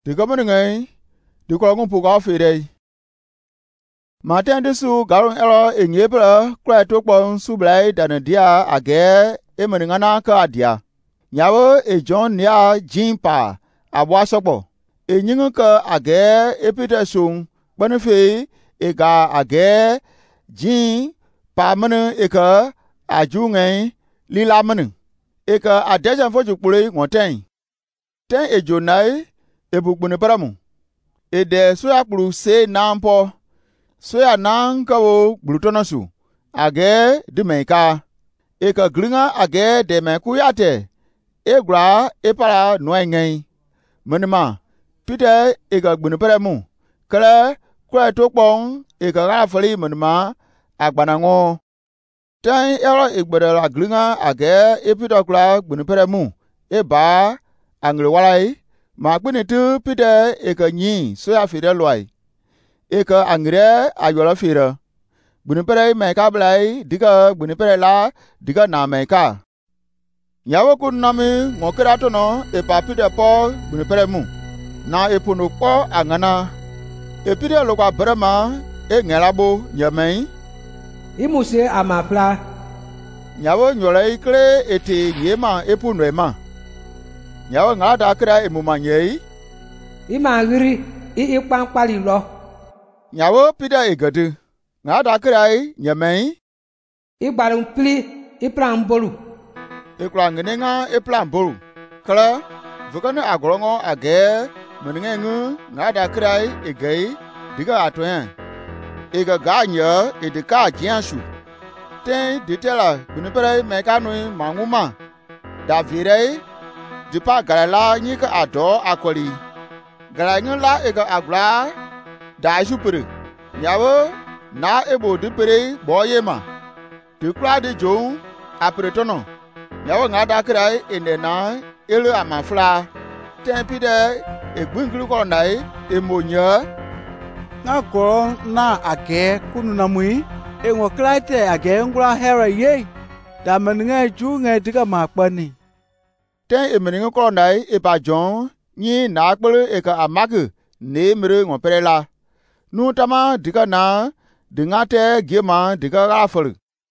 de gamen ngai de ko ngun pu ga fe dei ma ten de su garun ero enyebra kra to pon su blai dan dia age e men ngana ka adia nyawo e John nia jimpa abwa sokpo enyin ka age e Peter sung banfe e ga age jin pa men e ka aju ngai lila men e ka adejan fo jukpure ngoten ten e jonai e bugbune paramu e de so akpuru se nampo so ya nan ka wo glutonosu age de meka e ka glinga age de meku yate e gra e para noengai menema Peter e ka gbune paramu kala kwa to pon e ka ra fali menema agbanango ten ero e gbere la glinga age e Peter kla gbune paramu e ba angre walai ma gbune tu Peter e ka nyi so ya fide loi e ka angre ayola fira gbune pere me ka blai diga gbune pere la diga na me ka nyawo kun nami ngokira to no e pa Peter po gbune pere mu na e punu po angana e Peter lo kwa brema e ngelabo nyamei imuse amapla nyawo nyole ikre ete yema e punu ema nyawo ngada kra e mumanyei imagiri ikpankpali lo nyawo Peter egede ngada kra nyamei igbarun pli ipran bolu ikra ngenenga e plan bolu kala vukane agrongo age menengu ngada kra egei diga atwen ega ganya edeka jiansu ten ditela bunipere mekanui manguma davire dipa galala nyika ado akoli galanyu la ega agla da supere nyawo na ebo dipere boyema dikra de jon apretono nyawo ngada krai enena ele amafla tempide egbingru ko nai emonya na ko na age kunu na mui enwo klaite age ngura hera ye da menenge ju nge diga makpani ten emeninga ko nai e ba jon nyi na akpere e ka amagu ne mere ngopere la nu tama diga na dingate gema diga rafol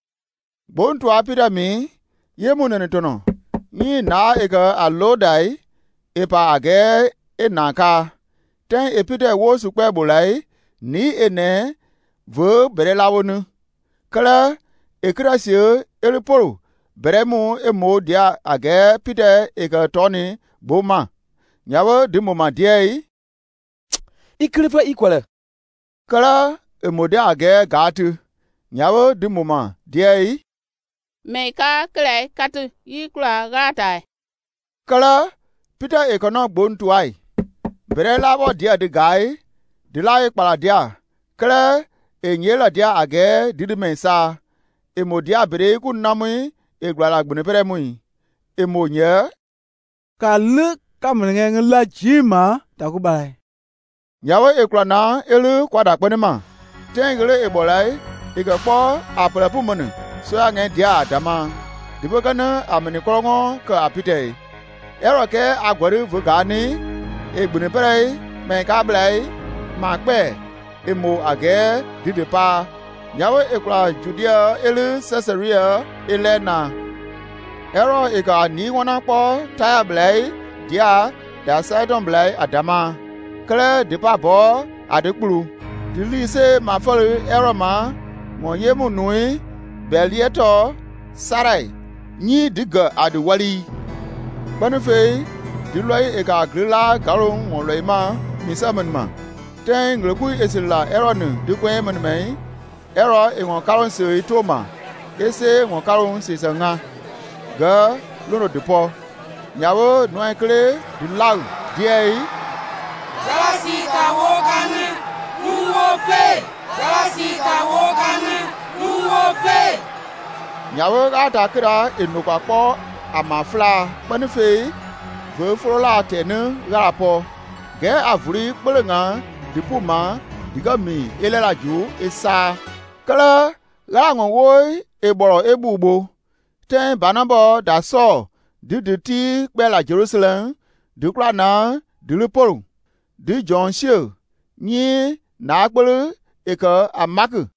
bontu apida mi yemunene tono nyi na e ka alodai e pa age e naka ten epide wo su kwe bolai ni ene vo berelawonu kala ekrasio eliporo beremu emo dia age pide e ka toni boma nyawo di moma diei ikrifa ikwala kala emode age gatu nyawo di moma diei meka kle katu ikla gata kala Peter ekono gbontu ai berela bo dia de gai de la ikpala dia kala enyela dia age didi mensa emodia bere ku namu eglala gbune pere mu emonye ka le ka menenge la jima ta ku bai nyawo eklana elu kwada kpenema tengele ebolai igapo apre pu munu so ange dia adama dibogana amene kolongo ka apite eroke agwari vugani egbune pere me ka blai ma pe emo age didepa nyawo ekla Judea elu Caesarea elena ero ega ni wona po taya blai dia da Sidon blai adama kle depa bo adekpuru dilise ma folu ero ma monye mu nui belieto sarai nyi diga adwali banufe diloi ega grila garung ngoloima misamen ma ten ngleku esila ero nu dikwe menmei ero engon karun se itoma ese ngon karun se sanga ga lono depo nyawo noekle du lau diei Jalasi ka wo kanu nuwo fe Jalasi ka wo kanu nuwo fe nyawo ata kira enukwa po amafla banufe ve frola tenu garapo ge avuri kpelenga dipuma digami eleraju esa kala rangon woi eboro ebugbo ten banabo da so diditi kpela Jerusalem dukla na diliporo de John Shil, ni na akpele eke amake.